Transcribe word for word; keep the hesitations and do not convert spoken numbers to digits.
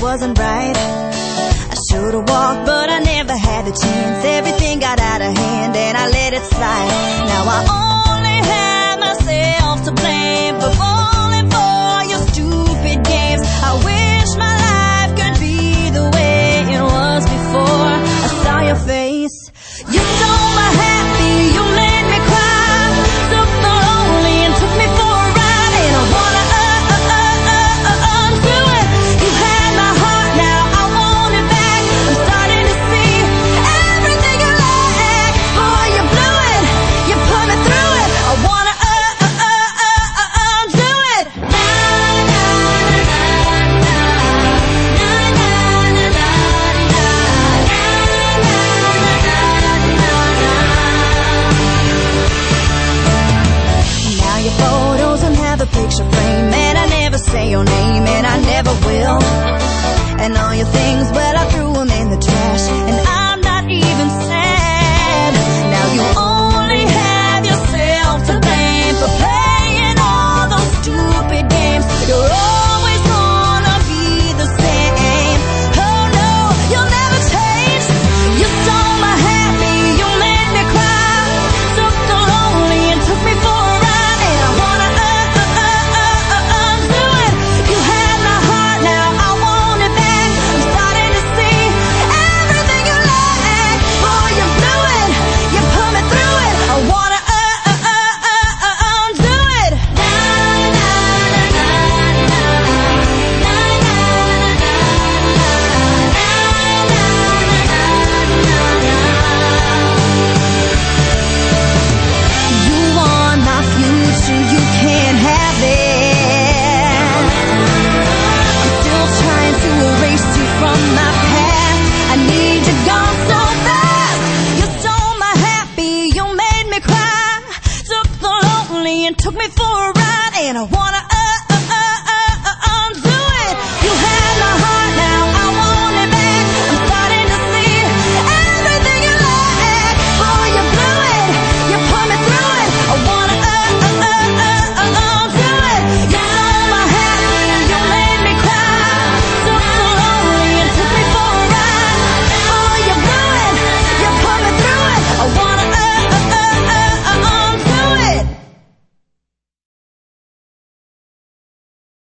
wasn't right. I should've walked, but I never had the chance. Everything got out of hand and I let it slide. Now I only have myself to blame for falling for your stupid games. I wish my life could be the way it was before I saw your face. You stole my happy, you made me cry, took the lonely and took me for a ride. And I wanna uh, uh, uh, uh, uh, undo it. You had my heart, now I want it back. I'm starting to see everything you lack. Boy, you blew it, you put me through it. I wanna uh, uh, uh, uh, uh, undo it. Na, na, na, na, na, na, na, na, now your photos don't have a picture frame, and I never say your name, and I never will. And all your things, well, I threw them in the trash. And